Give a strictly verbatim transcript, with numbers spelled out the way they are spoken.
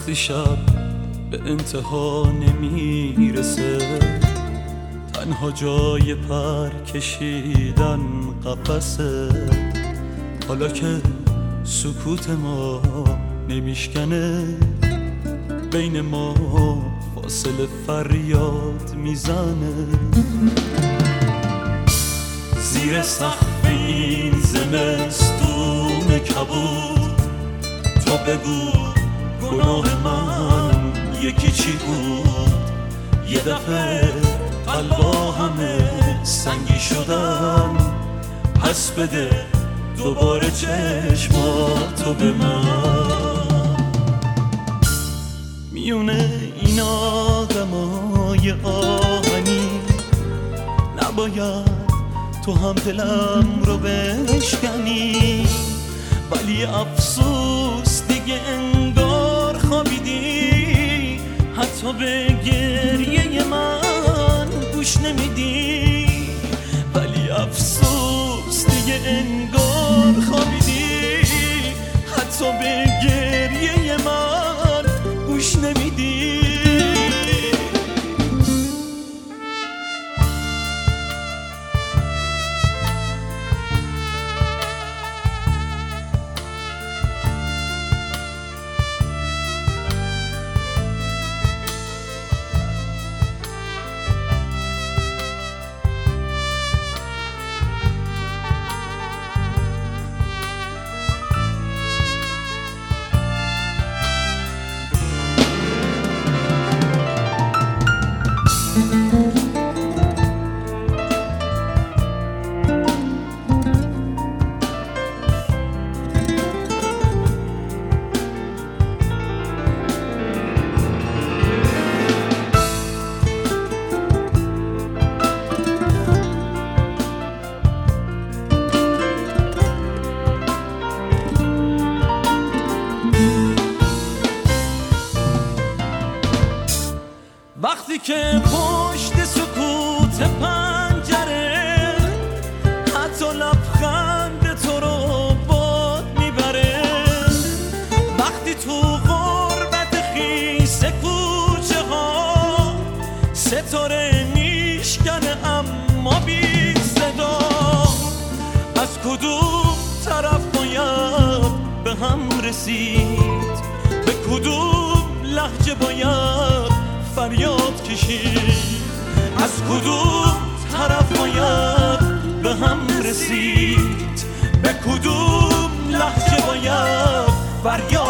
وقتی شب به انتها نمیرسه، تنها جای پر کشیدن قفسه. حالا که سکوت ما نمیشکنه، بین ما فاصله فریاد میزنه. زیر سقف این زمستون کبود، تو بگو گناه من یکی چی بود؟ یه دفعه قلبا همه سنگی شدن، پس بده دوباره چشماتو به من. میونه این آدمای آهنی نباید تو هم دلم رو بشکنی، ولی افسوس دیگه انگار خوابیدی، حتی به گریه من گوش نمیدی. ولی افسوس دیگه انگار خوابیدی، حتی به گریه من گوش نمیدی. وقتی که پشت سکوت پنجره حتی لبخند تو رو باد میبره، وقتی تو غربت خیس کوچه ها ستاره میشکنه اما بی صدا، از کدوم طرف باید به هم رسید؟ به کدوم لهجه باید فریاد کشید؟ از کدوم طرف باید به هم رسید؟ به کدوم لهجه باید فریاد